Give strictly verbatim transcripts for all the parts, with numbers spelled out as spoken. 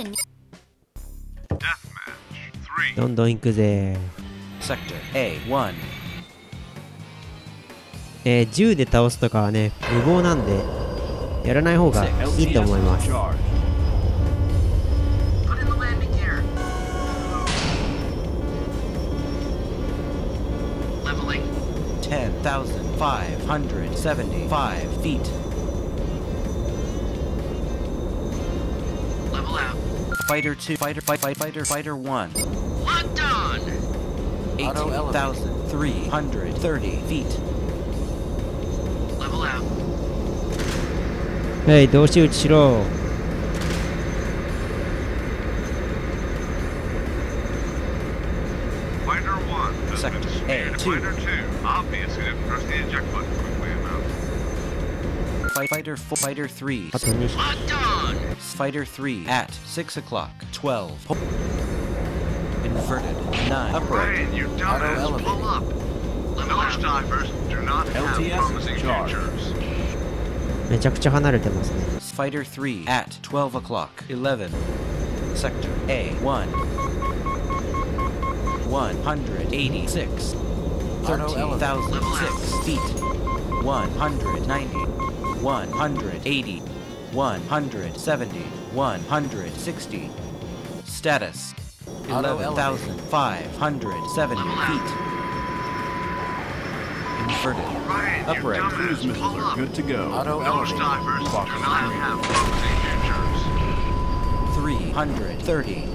seven. どんどん行くぜ。 Sector エーワン。 えー、銃で倒すとかはね無謀なんでやらない方がいいと思います。 ten thousand five hundred seventy-five feet. Level out. Fighter two, fighter, fight, fight, fighter, fighter one. Locked on. eighteen thousand three hundred thirty feet. Level out. はい、同士撃ちしろ。 Sector A two. Fight, fighter four, fighter three. あとに Locked on. Fighter three at six o'clock. Twelve. Inverted. Nine. Upright. Ryan, you Auto dumbass, elevated. pull up. Those divers do not have promising futures. めちゃくちゃ離れてますね。 Fighter three at twelve o'clock. Eleven. Sector A one. One hundred eighty-six. Thirteen thousand six feet. One hundred ninety. One hundred eighty. One hundred seventy. One hundred sixty. Status. Eleven thousand five hundred seventy feet. Inverted. Ryan, you Upright. dumbass, Cruise missiles pull are up. good to go. Auto Those elevated. divers Clock do is not green. have promising futures. Three hundred thirty.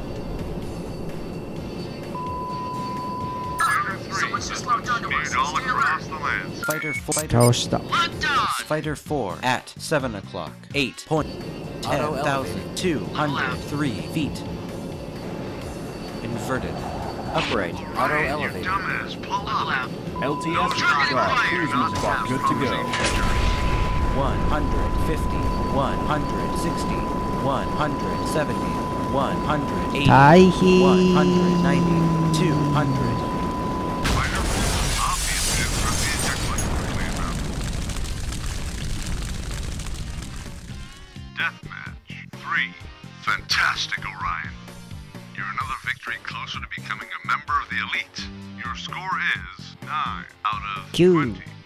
Fighter three Someone's just locked onto us. speed all Stay across alert. the lands. Fighter four. Fighter, 倒した。 Locked on. fighter four at seven o'clock. Eight point. Ten thousand two hundred three feet. Inverted. Upright. Auto Ryan, you elevated. dumbass, pull Level up. out. L T S Those is divers charged. do Cruise not missiles have are good to promising go. futures. One hundred fifty. One hundred sixty. One hundred seventy. One hundred eighty. 大変。 One hundred ninety. Two hundred. Fighter four, obviously from the eject button quickly enough. Deathmatch three. Fantastic, Orion. You're another victory closer to becoming a member of the elite. Your score is nine out of Q. twenty.